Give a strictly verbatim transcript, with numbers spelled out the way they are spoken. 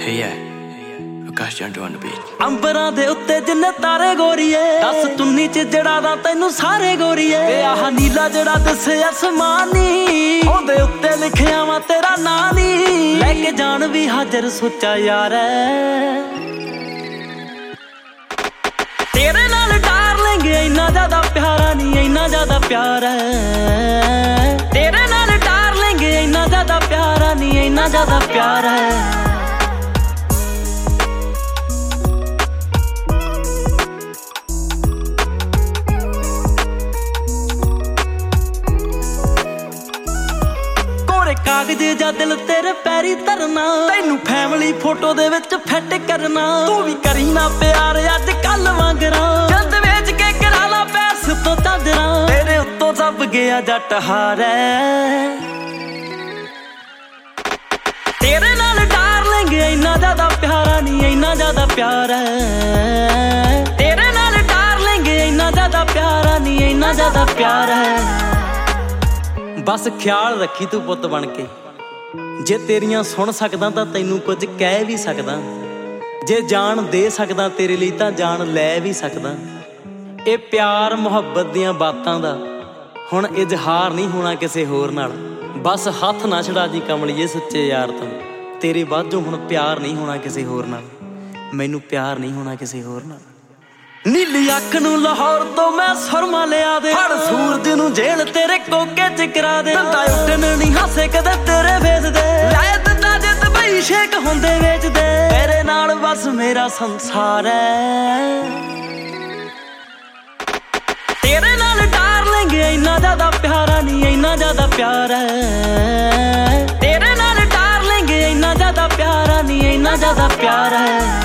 Hey yeah, Akash Jandu on the beat. ਅੰਬਰਾਂ ਦੇ ਉੱਤੇ ਜਿੰਨੇ ਤਾਰੇ ਗੋਰੀਏ, ਦਸ ਤੁੰਨੀ ਚ ਜੜਾ ਦਾ ਤੈਨੂੰ ਸਾਰੇ ਗੋਰੀਏ। ਤੇ ਆਹ ਨੀਲਾ ਜਿਹੜਾ ਦਿਸੇ ਅਸਮਾਨੀ, ਉਹਦੇ ਉੱਤੇ ਲਿਖਿਆ ਵਾ ਤੇਰਾ ਨਾਂ ਨੀ। ਲੈ ਕੇ ਜਾਣ ਵੀ ਹਾਜ਼ਰ ਸੋਚਾ ਯਾਰ ਤੇਰੇ ਨਾਲ ਡਾਰਲਿੰਗ, ਇੰਨਾ ਜ਼ਿਆਦਾ ਪਿਆਰਾ ਨੀ, ਇੰਨਾ ਜ਼ਿਆਦਾ ਪਿਆਰ ਹੈ ਤੇਰੇ ਨਾਲ ਡਾਰਲਿੰਗ, ਇੰਨਾ ਜ਼ਿਆਦਾ ਪਿਆਰਾ ਨੀ, ਇੰਨਾ ਜ਼ਿਆਦਾ ਪਿਆਰ ਹੈ। ਕਾਗਜ਼ ਜਾਂ ਦਿਲ ਤੇਰੇ ਪੈਰੀ ਧਰਨਾ, ਤੈਨੂੰ ਫੈਮਿਲੀ ਫੋਟੋ ਦੇ ਵਿੱਚ ਫਿੱਟ ਕਰਨਾ। ਤੂੰ ਵੀ ਕਰੀ ਨਾ ਪਿਆਰ ਅੱਜ ਕੱਲ ਵਾਂਗਰਾਂ, ਜਦ ਵੇਚ ਕੇ ਕਰਾ ਲਾ ਪੈਸ ਤੋਂ ਚਾਦਰਾਂ। ਤੇਰੇ ਉੱਤੋਂ ਦੱਬ ਗਿਆ ਜੱਟ ਹਾਰੇ, ਤੇਰੇ ਨਾਲ ਡਾਰਲਿੰਗ, ਇੰਨਾ ਜ਼ਿਆਦਾ ਪਿਆਰਾ ਨੀ, ਇੰਨਾ ਜ਼ਿਆਦਾ ਪਿਆਰ ਹੈ ਤੇਰੇ ਨਾਲ ਡਾਰਲਿੰਗ, ਇੰਨਾ ਜ਼ਿਆਦਾ ਪਿਆਰਾ ਨੀ, ਇੰਨਾ ਜ਼ਿਆਦਾ ਪਿਆਰ ਹੈ। ਬਸ ਖਿਆਲ ਰੱਖੀ ਤੂੰ ਪੁੱਤ ਬਣ ਕੇ, ਜੇ ਤੇਰੀਆਂ ਸੁਣ ਸਕਦਾ ਤਾਂ ਤੈਨੂੰ ਕੁਝ ਕਹਿ ਵੀ ਸਕਦਾ, ਜੇ ਜਾਨ ਦੇ ਸਕਦਾ ਤੇਰੇ ਲਈ ਤਾਂ ਜਾਨ ਲੈ ਵੀ ਸਕਦਾ। ਇਹ ਪਿਆਰ ਮੁਹੱਬਤ ਦੀਆਂ ਬਾਤਾਂ ਦਾ ਹੁਣ ਇਜ਼ਹਾਰ ਨਹੀਂ ਹੋਣਾ ਕਿਸੇ ਹੋਰ ਨਾਲ। ਬਸ ਹੱਥ ਨਾ ਛੜਾ ਜੀ ਕਮਲੀਏ ਸੱਚੇ ਯਾਰ ਤੋਂ, ਤੇਰੇ ਬਾਝੋਂ ਹੁਣ ਪਿਆਰ ਨਹੀਂ ਹੋਣਾ ਕਿਸੇ ਹੋਰ ਨਾਲ, ਮੈਨੂੰ ਪਿਆਰ ਨਹੀਂ ਹੋਣਾ ਕਿਸੇ ਹੋਰ ਨਾਲ। ਨੀਲੀ ਅੱਖ ਨੂੰ ਲਾਹੌਰ ਤੋਂ ਮੈਂ ਸੁਰਮਾ ਲਿਆ ਦੇ, ਫੜ ਸੂਰਜ ਨੂੰ ਜੇਲ ਤੇਰੇ ਕੋਕੇ ਚ ਕਰਾ ਦੇ। ਦੰਦਾ ਉੱਡਣ ਨਹੀਂ ਹਾਸੇ ਕਦੇ ਤੇਰੇ ਵੇਚ ਦੇ, ਲੈ ਦਿੰਦਾ ਜੇ ਦੁਬਈ ਸ਼ੇਕ ਹੁੰਦੇ ਵੇਚਦੇ। ਤੇਰੇ ਨਾਲ ਬਸ ਮੇਰਾ ਸੰਸਾਰ ਹੈ, ਤੇਰੇ ਨਾਲ ਡਾਰਲਿੰਗ, ਇੰਨਾ ਜ਼ਿਆਦਾ ਪਿਆਰਾ ਨੀ, ਇੰਨਾ ਜ਼ਿਆਦਾ ਪਿਆਰ ਹੈ ਤੇਰੇ ਨਾਲ ਡਾਰਲਿੰਗ, ਇੰਨਾ ਜ਼ਿਆਦਾ ਪਿਆਰਾ ਨੀ, ਇੰਨਾ ਜ਼ਿਆਦਾ ਪਿਆਰ ਹੈ।